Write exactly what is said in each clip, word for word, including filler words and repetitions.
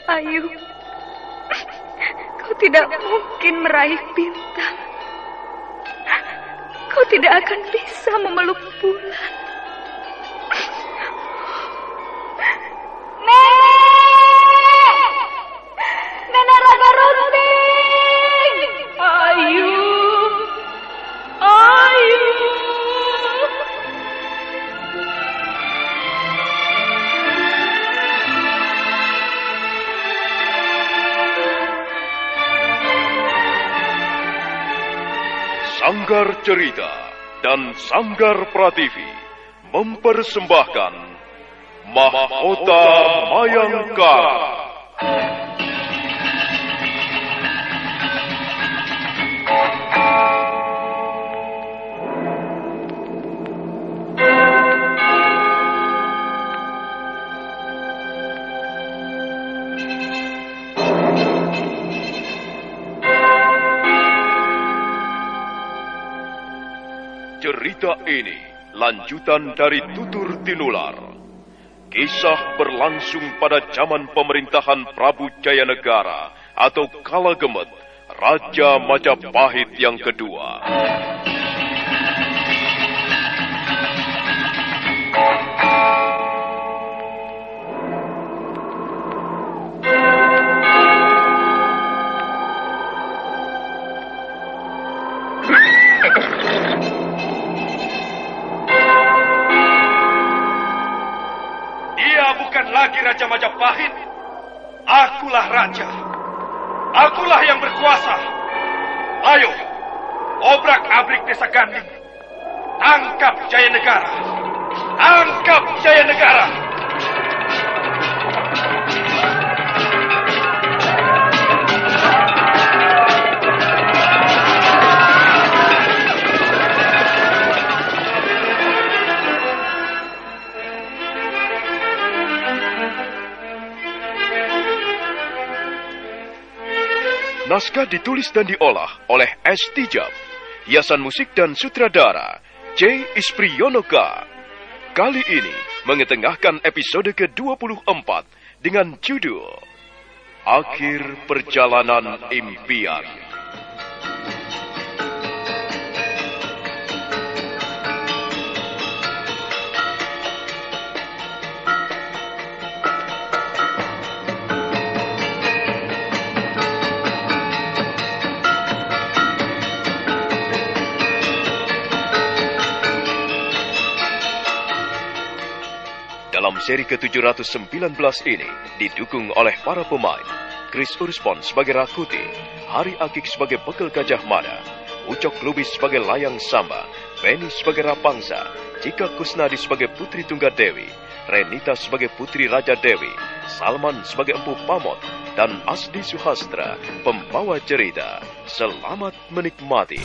Ayu, kau tidak mungkin meraih bintang. Kau tidak akan bisa memeluk bulan. Nenek! Nenek Raga Runting! Ayu! Ayu! Sanggar Cerita dan Sanggar Prativi mempersembahkan Mahkota Mayangkara. Cerita ini lanjutan dari Tutur Tinular. Kisah berlangsung pada zaman pemerintahan Prabu Jayanegara atau Kala Gemet, Raja Majapahit yang kedua. Lagi Raja Majapahit, akulah raja, akulah yang berkuasa. Ayo, obrak-abrik desa Ganding, tangkap Jayanegara, tangkap Jayanegara. Naskah ditulis dan diolah oleh S. Tijab. Hiasan musik dan sutradara C. Ispriyonoka. Kali ini mengetengahkan episode ke dua puluh empat dengan judul Akhir Perjalanan Impian. Dalam seri ke tujuh ratus sembilan belas ini didukung oleh para pemain Chris Urspon sebagai Rakuti, Hari Akik sebagai Bekel Gajah Mada, Ucok Lubis sebagai Layang Samba, Beni sebagai Rapangsa, Cika Kusnadi sebagai Putri Tunggadewi, Renita sebagai Putri Raja Dewi, Salman sebagai Empu Pamot, dan Asdi Suhastra, pembawa cerita. Selamat menikmati.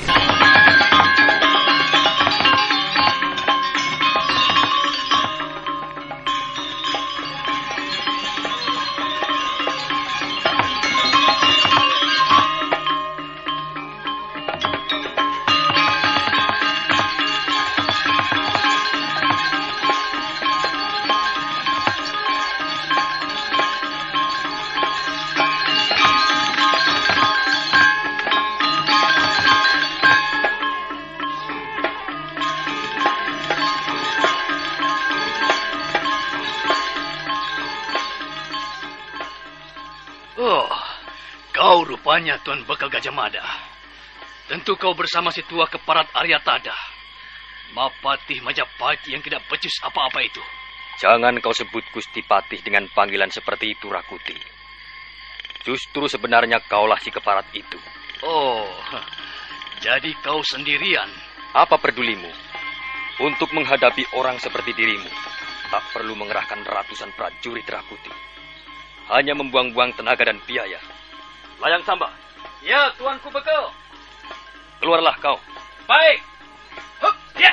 Rupanya Tuan Bekel Gajah Mada. Tentu kau bersama si tua keparat Aryatada, Mapatih Majapahit yang tidak becus apa-apa itu. Jangan kau sebut Gusti Patih dengan panggilan seperti itu, Rakuti. Justru sebenarnya kaulah si keparat itu. Oh, jadi kau sendirian. Apa pedulimu? Untuk menghadapi orang seperti dirimu, tak perlu mengerahkan ratusan prajurit, Rakuti. Hanya membuang-buang tenaga dan biaya. Layang Samba. Ya, Tuanku Bekel. Keluarlah kau. Baik. Hup, ya.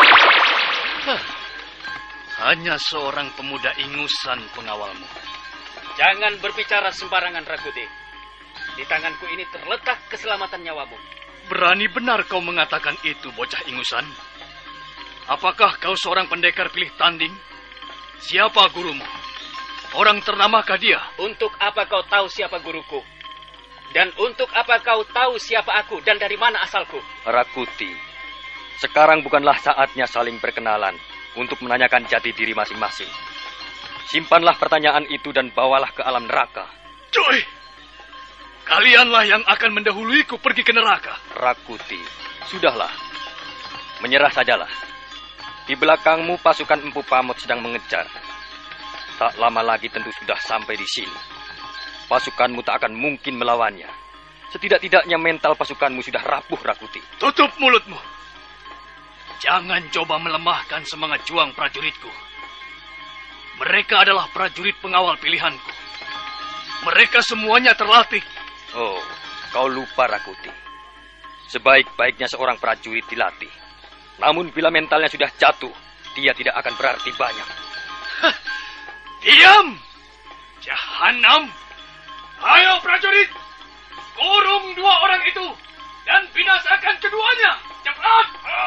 Hanya seorang pemuda ingusan pengawalmu. Jangan berbicara sembarangan, Rakuti. Di tanganku ini terletak keselamatan nyawamu. Berani benar kau mengatakan itu, bocah ingusan. Apakah kau seorang pendekar pilih tanding? Siapa gurumu? Orang ternamakah dia? Untuk apa kau tahu siapa guruku? Dan untuk apa kau tahu siapa aku dan dari mana asalku? Rakuti, sekarang bukanlah saatnya saling berkenalan untuk menanyakan jati diri masing-masing. Simpanlah pertanyaan itu dan bawalah ke alam neraka. Cuy, kalianlah yang akan mendahuluiku pergi ke neraka. Rakuti, sudahlah. Menyerah sajalah. Di belakangmu pasukan Empu Pamot sedang mengejar. Tak lama lagi tentu sudah sampai di sini. Pasukanmu tak akan mungkin melawannya. Setidak-tidaknya mental pasukanmu sudah rapuh, Rakuti. Tutup mulutmu. Jangan coba melemahkan semangat juang prajuritku. Mereka adalah prajurit pengawal pilihanku. Mereka semuanya terlatih. Oh, kau lupa, Rakuti. Sebaik-baiknya seorang prajurit dilatih. Namun bila mentalnya sudah jatuh, dia tidak akan berarti banyak. Hah, diam! Jahanam! Ayo prajurit, kurung dua orang itu dan binasakan keduanya. Cepat!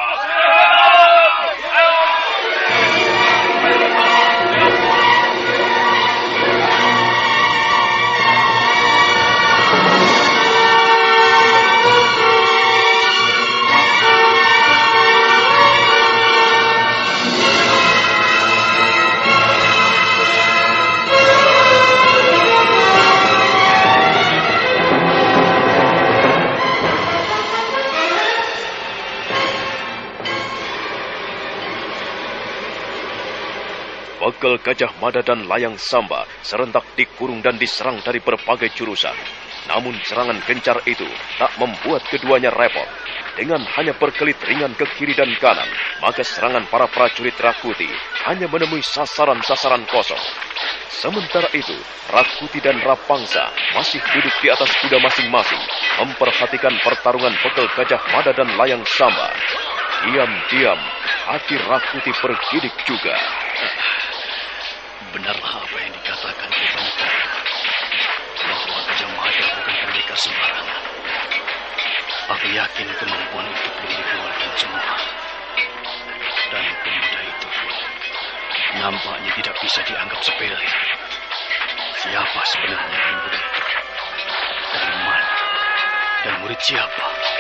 Bekel Gajah Mada dan Layang Samba serentak dikurung dan diserang dari berbagai jurusan. Namun serangan gencar itu tak membuat keduanya repot. Dengan hanya berkelit ringan ke kiri dan kanan, maka serangan para prajurit Rakuti hanya menemui sasaran-sasaran kosong. Sementara itu, Rakuti dan Rapangsa masih duduk di atas kuda masing-masing, memperhatikan pertarungan Bekel Gajah Mada dan Layang Samba. Diam-diam, hati Rakuti bergidik juga. Benarlah apa yang dikatakan Kipanika, bahwa Gajah Mada bukan pendekar sembarangan. Aku yakin kemampuan itu belum dikeluarkan semua. Dan pemuda itu pun nampaknya tidak bisa dianggap sepele. Siapa sebenarnya pemuda itu? Dari mana? Dan murid siapa?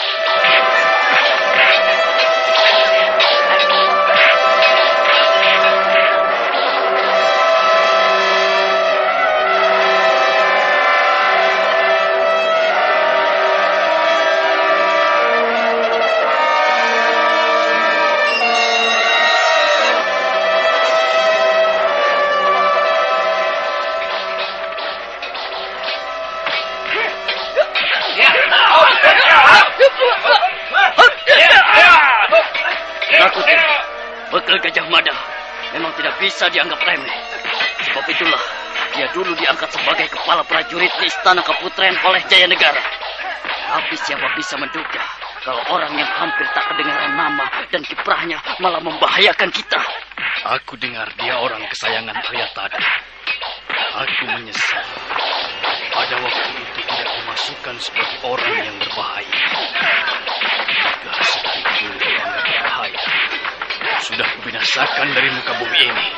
Rakuti, Bekel Gajah Mada memang tidak bisa dianggap remeh. Sebab itulah dia dulu diangkat sebagai kepala prajurit di Istana Kaputren oleh Jaya Negara. Tapi siapa bisa menduga kalau orang yang hampir tak kedengaran nama dan kiprahnya malah membahayakan kita. Aku dengar dia orang kesayangan Arya tadi. Aku menyesal pada waktu itu tidak dimasukkan sebagai orang yang berbahaya. Jika sekalipun dianggap berbahaya, sudah kubinasakan dari muka bumi ini.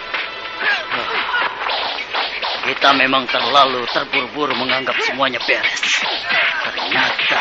Kita memang terlalu terburu-buru menganggap semuanya beres. Ternyata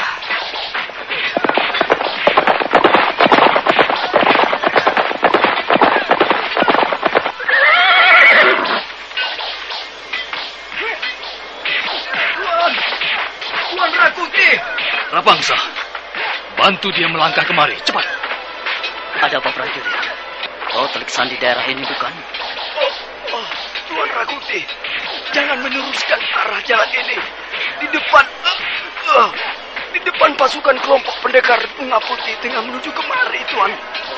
Tuan Rakuti! Rapangsa, bantu dia melangkah kemari, cepat. ada apa prajurit? Kau telik sandi daerah ini bukan? Oh, oh, Tuan Rakuti, jangan meneruskan arah jalan ini. Di depan, uh, uh, di depan pasukan kelompok pendekar Bunga Putih tengah menuju kemari, Tuan.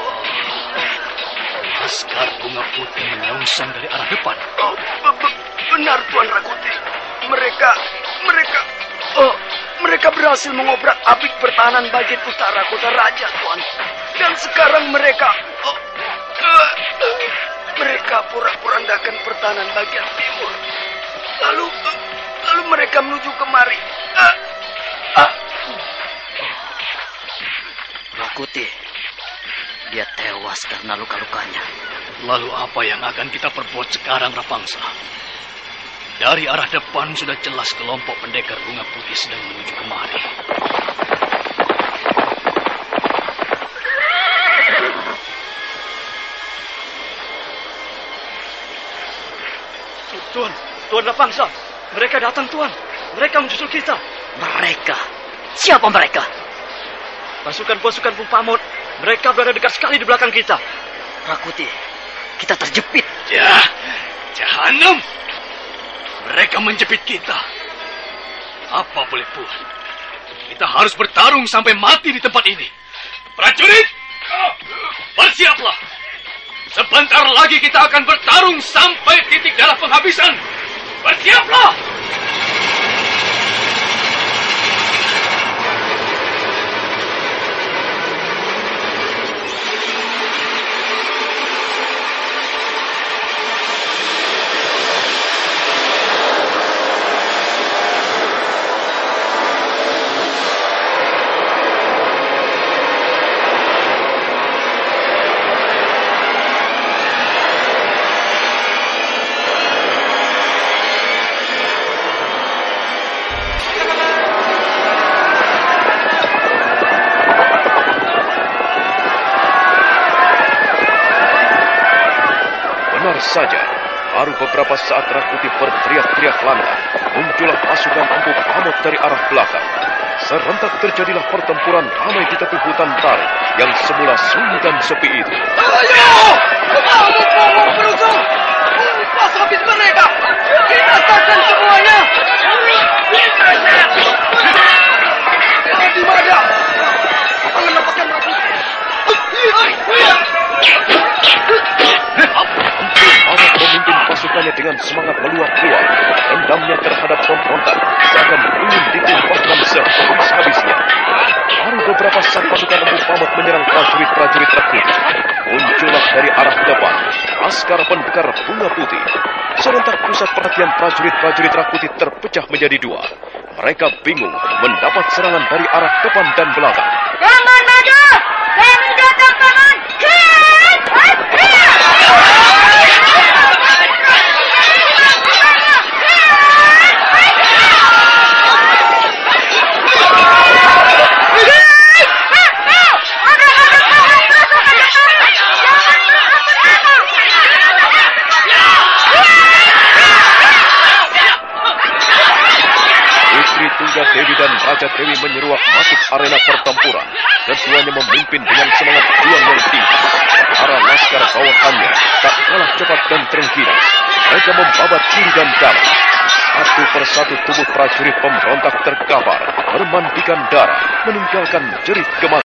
Laskar Bunga Putih menyongsong dari arah depan. Oh, be be benar, Tuan Rakuti. Mereka, mereka, oh, mereka berhasil mengobrak abrik pertahanan bagian utara kota raja, Tuan. Dan sekarang mereka, oh, uh, uh, mereka porak-porandakan pertahanan bagian timur. Lalu, uh, lalu mereka menuju kemari. Uh, uh. Rakuti, dia tewas karena luka-lukanya. Lalu apa yang akan kita perbuat sekarang, Rapangsa? Dari arah depan sudah jelas kelompok pendekar bunga putih sedang menuju kemari. Tuan, Tuan Lapangsa. Mereka datang, Tuan. Mereka menyusul kita. Mereka? Siapa mereka? Pasukan-pasukan Pumpamot. Mereka berada dekat sekali di belakang kita. Rakuti, kita terjepit. Ya, jahanam. Mereka menjepit kita. Apa boleh buat? Kita harus bertarung sampai mati di tempat ini. Prajurit, bersiaplah. Sebentar lagi kita akan bertarung sampai titik darah penghabisan. Bersiaplah! Saja, baru beberapa saat Rakuti berteriak-teriak lantang, muncullah pasukan Empu Pamot dari arah belakang. Serentak terjadilah pertempuran ramai di tepi hutan tarik yang semula sunyi dan sepi itu. Ayo! Pamot-pamot berusaha! Pas habis mereka! Kita takkan semuanya! Di mana? Apa mendapatkan Rakuti? Pamot memimpin pasukannya dengan semangat meluap-luap. Dendamnya terhadap pemberontak bahkan ingin ditumpahkan sehabis-habisnya. Baru beberapa saat pasukan Empu Pamot menyerang prajurit-prajurit Rakuti. Muncullah dari arah depan askar pendekar bunga putih. Serentak pusat perhatian prajurit-prajurit Rakuti terpecah menjadi dua. Mereka bingung mendapat serangan dari arah depan dan belakang. Paman maju! Kami datang, Paman! Dewi dan Raja Dewi menyeruak masuk arena pertempuran. Keduanya memimpin dengan semangat juang yang tinggi. Para laskar bawahannya tak kalah cepat dan terengginas. Mereka membabat kiri dan kanan. Satu persatu tubuh prajurit pemberontak terkapar, bermandikan darah, meninggalkan jerit kematian.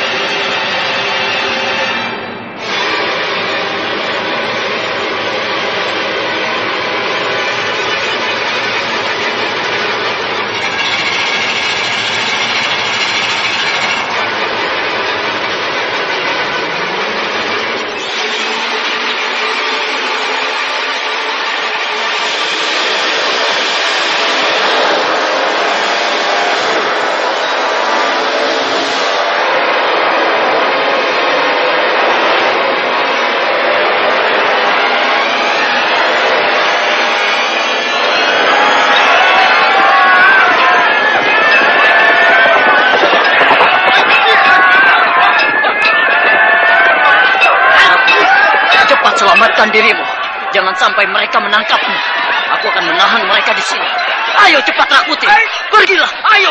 Selamatkan dirimu. Jangan sampai mereka menangkapmu. Aku akan menahan mereka di sini. Ayo cepat Rakuti. Pergilah. Ayo.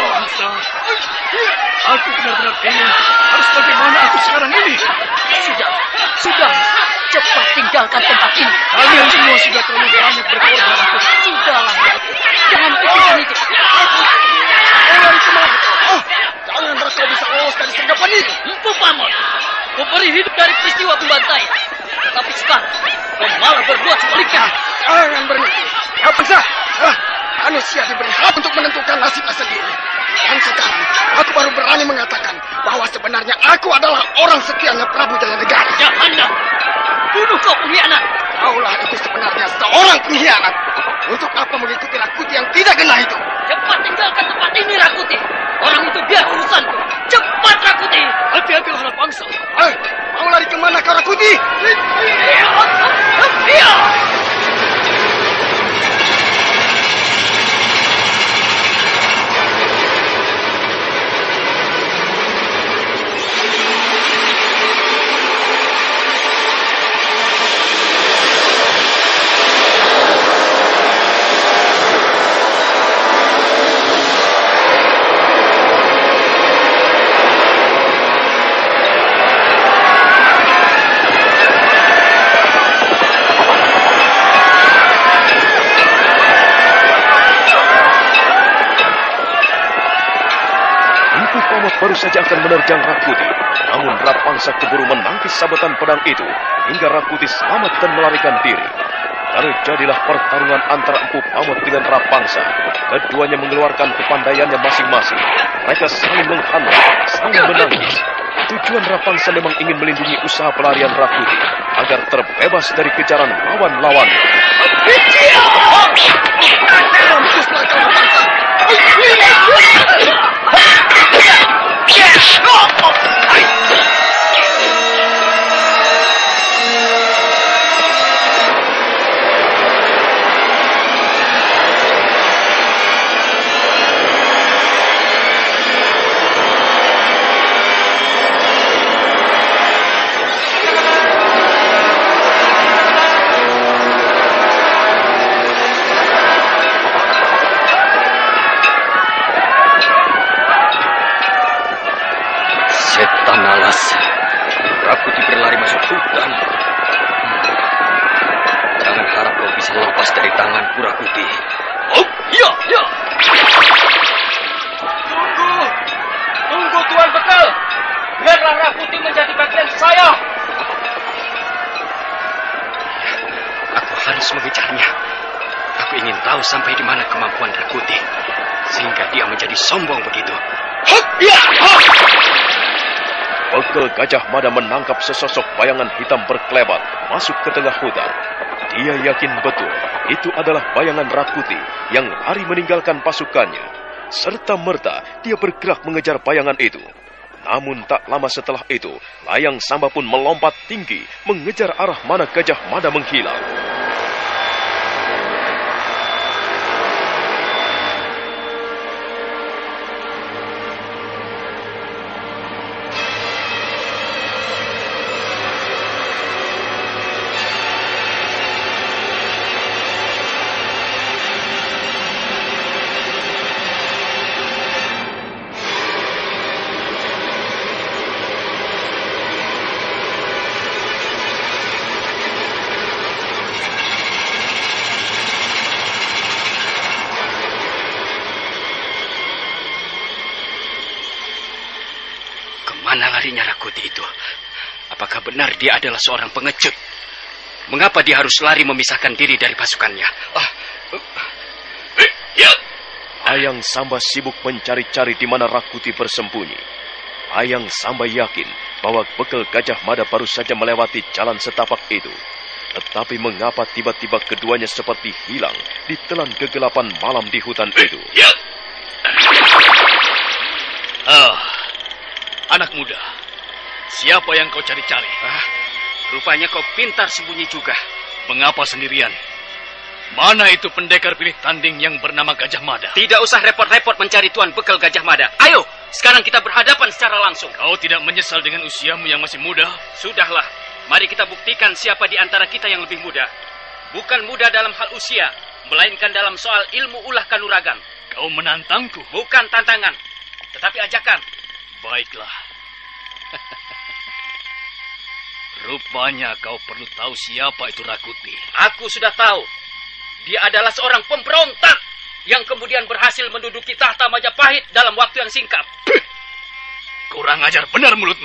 Aku benar-benar bingung. Harus bagaimana aku sekarang ini? Sudah. Sudah. Cepat tinggalkan tempat ini. Kalian semua sudah terlalu banyak berkorban. Sudahlah. Jangan pikirkan itu. Orang semangat. Oh, jangan mereka bisa lolos dari sergapan itu. Empu Pamot. Kau beri hidup dari peristiwa pembantaian. Tetapi sekarang, kau malah berbuat sebaliknya. Jangan berhenti. Apa sah? Ah, manusia diberi hak untuk menentukan nasibnya sendiri. Dan sekarang, aku baru berani mengatakan bahwa sebenarnya aku adalah orang setianya Prabu Jaya Negara. Jahanam! Bunuh kau pengkhianat! Kaulah itu sebenarnya seorang pengkhianat. Untuk apa mengikuti Rakuti yang tidak genah itu? Cepat tinggalkan tempat ini, Rakuti. Orang itu biar urusanku. Cepat, Rakuti. Hati-hatilah anak bangsa. Eh, mau lari kemana kau Rakuti? Iya. baru saja akan menerjang Rakuti. Namun Rapangsa keburu menangkis sabetan pedang itu hingga Rakuti selamat dan melarikan diri. Terjadilah pertarungan antara Empu Pamot dengan Rapangsa. Keduanya mengeluarkan kepandaiannya masing-masing. Mereka saling menghantam, saling menangkis. Tujuan Rapangsa memang ingin melindungi usaha pelarian Rakuti agar terbebas dari kejaran lawan-lawannya. Setan alas, Rakuti berlari masuk hutan. Jangan harap kau bisa lepas dari tanganku, Rakuti. Oh, iya, iya. Tunggu, tunggu Tuan Bekal. Biarlah Rakuti menjadi bagian saya. Aku harus mengejarnya. Aku ingin tahu sampai di mana kemampuan Rakuti, sehingga dia menjadi sombong begitu. Hop, iya, hop. Bekel Gajah Mada menangkap sesosok bayangan hitam berkelebat masuk ke tengah hutan. Dia yakin betul itu adalah bayangan Rakuti yang lari meninggalkan pasukannya. Serta merta dia bergerak mengejar bayangan itu. Namun tak lama setelah itu, Layang Samba pun melompat tinggi mengejar arah mana Gajah Mada menghilang. Mana larinya Rakuti itu? Apakah benar dia adalah seorang pengecut? Mengapa dia harus lari memisahkan diri dari pasukannya? Ah, uh, ya. Layang Samba sibuk mencari-cari di mana Rakuti bersembunyi. Layang Samba yakin bahwa bekel Gajah Mada baru saja melewati jalan setapak itu. Tetapi mengapa tiba-tiba keduanya seperti hilang di telan kegelapan malam di hutan itu? Ya. Oh. Anak muda, siapa yang kau cari-cari? Ah, rupanya kau pintar sembunyi juga. Mengapa sendirian? Mana itu pendekar pilih tanding yang bernama Gajah Mada? Tidak usah repot-repot mencari Tuan Bekal Gajah Mada. Ayo, sekarang kita berhadapan secara langsung. Kau tidak menyesal dengan usiamu yang masih muda? Sudahlah, mari kita buktikan siapa di antara kita yang lebih muda. Bukan muda dalam hal usia, melainkan dalam soal ilmu ulah kanuragan. Kau menantangku? Bukan tantangan, tetapi ajakan. Baiklah. Rupanya kau perlu tahu siapa itu Rakuti. Aku sudah tahu. Dia adalah seorang pemberontak yang kemudian berhasil menduduki tahta Majapahit dalam waktu yang singkat. Kurang ajar benar mulutmu.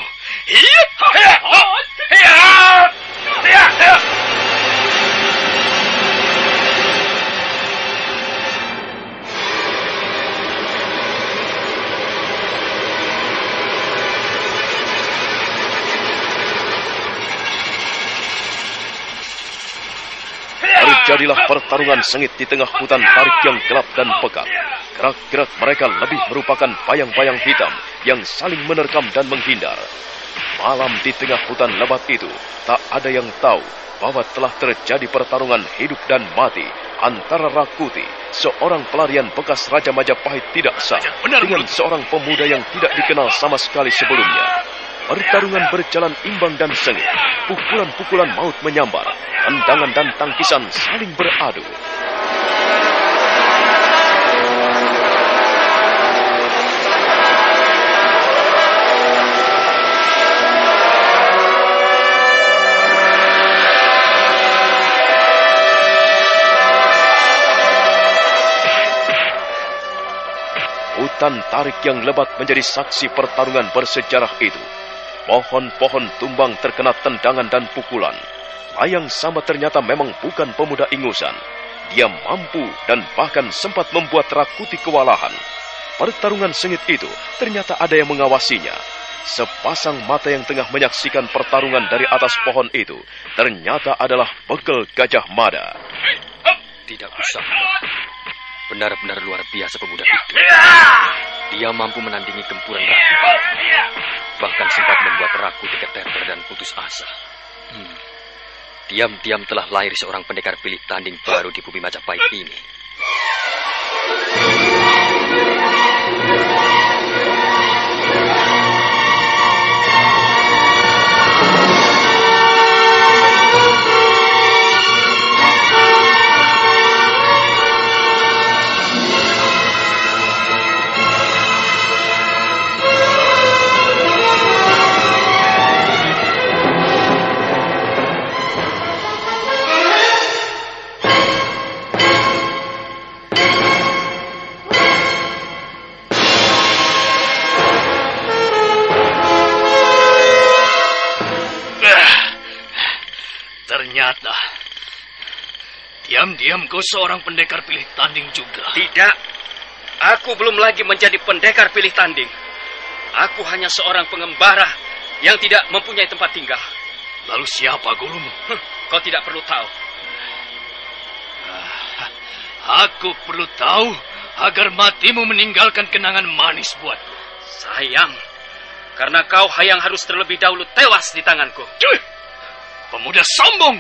Terjadilah pertarungan sengit di tengah hutan tarik yang gelap dan pekat. Gerak-gerak mereka lebih merupakan bayang-bayang hitam yang saling menerkam dan menghindar. Malam di tengah hutan lebat itu, tak ada yang tahu bahwa telah terjadi pertarungan hidup dan mati antara Rakuti, seorang pelarian bekas Raja Majapahit tidak sah, dengan seorang pemuda yang tidak dikenal sama sekali sebelumnya. Pertarungan berjalan imbang dan sengit. Pukulan-pukulan maut menyambar. Tendangan dan tangkisan saling beradu. Hutan tarik yang lebat menjadi saksi pertarungan bersejarah itu. Pohon-pohon tumbang terkena tendangan dan pukulan. Layang Samba ternyata memang bukan pemuda ingusan. Dia mampu dan bahkan sempat membuat Rakuti kewalahan. Pertarungan sengit itu ternyata ada yang mengawasinya. Sepasang mata yang tengah menyaksikan pertarungan dari atas pohon itu ternyata adalah Bekel Gajah Mada. Tidak usah. Benar-benar luar biasa pemuda itu. Dia mampu menandingi gempuran Rakuti. Bahkan sempat membuat Rakuti keteter dan putus asa. Hmm. Diam-diam telah lahir seorang pendekar pilih tanding baru di bumi Majapahit ini. Ternyata diam-diam kau seorang pendekar pilih tanding juga. Tidak, aku belum lagi menjadi pendekar pilih tanding. Aku hanya seorang pengembara yang tidak mempunyai tempat tinggal. Lalu siapa gurumu? Hm, kau tidak perlu tahu. Ah, aku perlu tahu agar matimu meninggalkan kenangan manis buatku. Sayang, karena kau yang harus terlebih dahulu tewas di tanganku. Cuy! Pemuda sombong.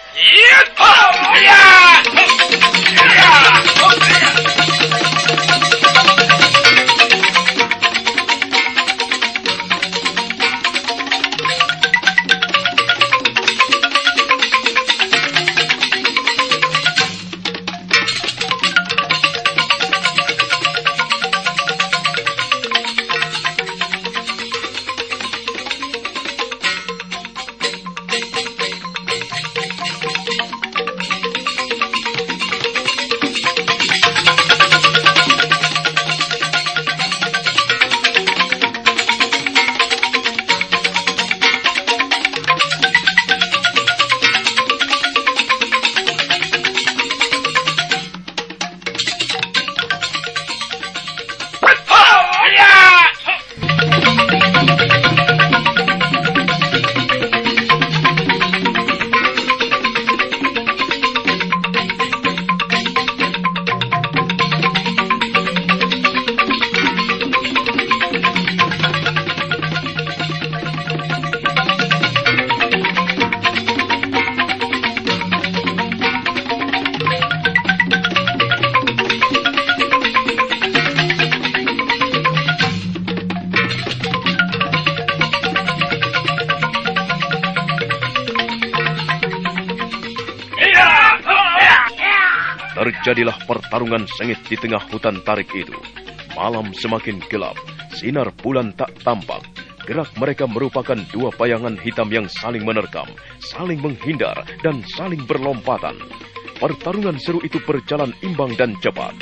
Terjadilah pertarungan sengit di tengah hutan tarik itu. Malam semakin gelap, sinar bulan tak tampak. Gerak mereka merupakan dua bayangan hitam yang saling menerkam, saling menghindar, dan saling berlompatan. Pertarungan seru itu berjalan imbang dan cepat.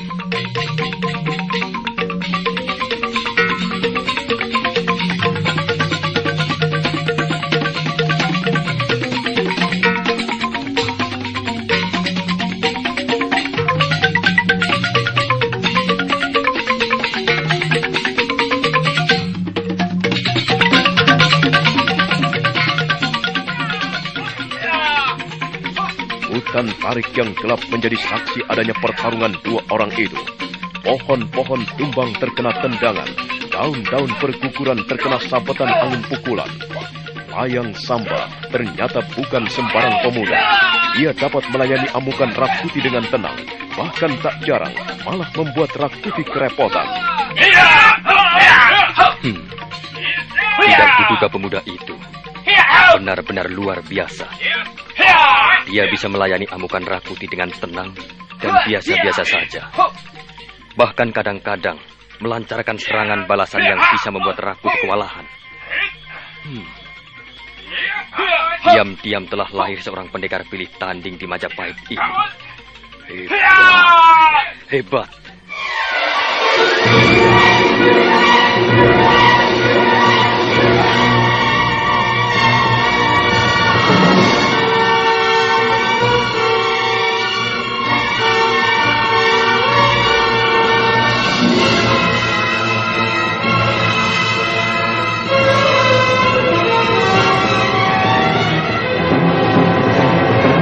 Hutan tarik yang gelap menjadi saksi adanya pertarungan dua orang itu. Pohon-pohon tumbang terkena tendangan, daun-daun berguguran terkena sabetan angin pukulan. Layang Samba ternyata bukan sembarang pemuda. Dia dapat melayani amukan Rakuti dengan tenang, bahkan tak jarang malah membuat Rakuti kerepotan. Hmm. Tidak kuduga pemuda itu benar-benar luar biasa. Dia bisa melayani amukan Rakuti dengan tenang dan biasa-biasa saja. Bahkan kadang-kadang melancarkan serangan balasan yang bisa membuat Rakuti kewalahan. Hmm. Diam-diam telah lahir seorang pendekar pilih tanding di Majapahit ini. Hebat. Hebat. Rakuti.